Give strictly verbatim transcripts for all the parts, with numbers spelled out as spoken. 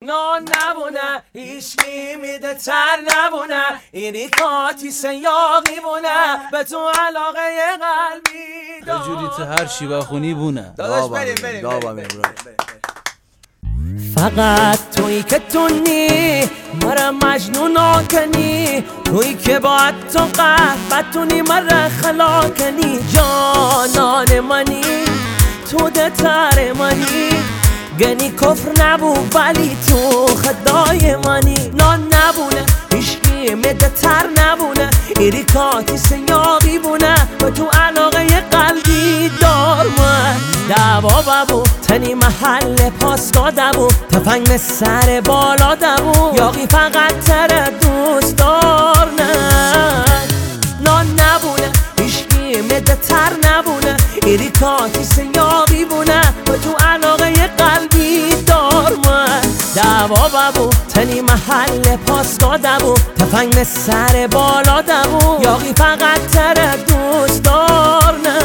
نان نبونه هیچکی میده تر نبونه اینی کاتی سیاقی بونه به تو علاقه قلبی یه جوری تو هر چی بخونی بونه. داداش بریم بریم بریم فقط تویی که تونی مرا مجنون کنی، تویی که باید تو قهر بتونی مرا خلا کنی. جانان منی تو دتر منی، گنی کفر نبو ولی تو خدای منی. نان نبونه هیچکی مده تر نبونه ایری کاتی سیاقی بونه و تو علاقه قلبی دار من. دعوا ببو تنی محل پاسگاه دبو تفنگ سر بالا دبو یاقی فقط تر دوست دار نه. نان نبونه هیچکی مده تر نبونه ایری کاتی سیاقی بونه و تو علاقه قلبی دار من. دعوا ببو تنی محل پاسگاه دبو تفنگ سر بالا دبو یاقی فقط تر دوست دار نه.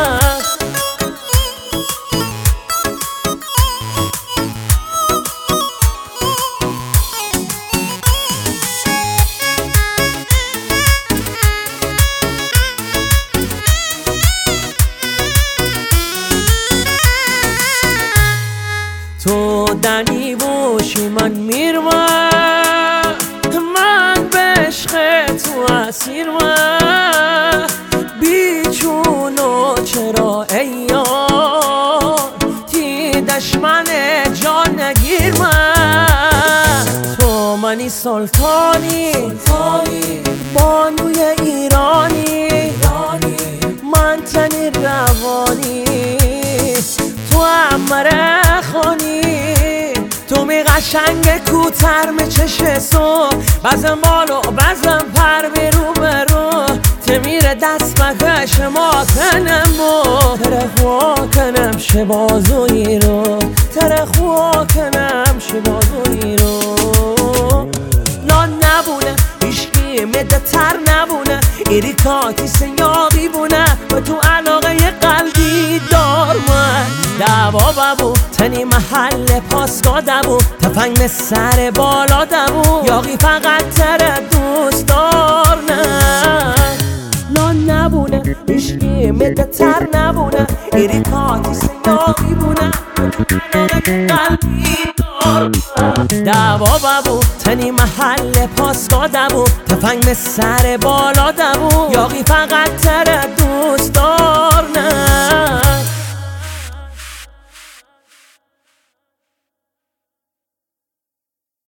تو دنی بوشی من میرم، من به عشق تو اسیر من. بیچونو چرا ایان تی دشمن جان نگیر من. تو منی سلطانی بانوی ایرانی، من تنی روانی تو امره خانی. تو می قشنگ کوتر می چشه سو بزن بالو بزن پر برو برو تمیر دست بکش ما کنم و ترخوا کنم شبازوی رو ترخوا کنم شبازوی رو. نان نبونه هیچکی مده تر نبونه ایری کاتی سیاقی بونه و تو علاقه قلبی دار من. دعوا ببو تنی محل پاسگاه دبو تفنگ سر بالا دبو یاقی فقط تر دوست دار نه. نان نبونه هیچکی مده تر نبونه ایری کاتی سیاقی بونه قلبی دار من. دعوا ببو تنی محل پاسگاه دبو تفنگ سر بالا دبو یاقی فقط تر دوست دار نه.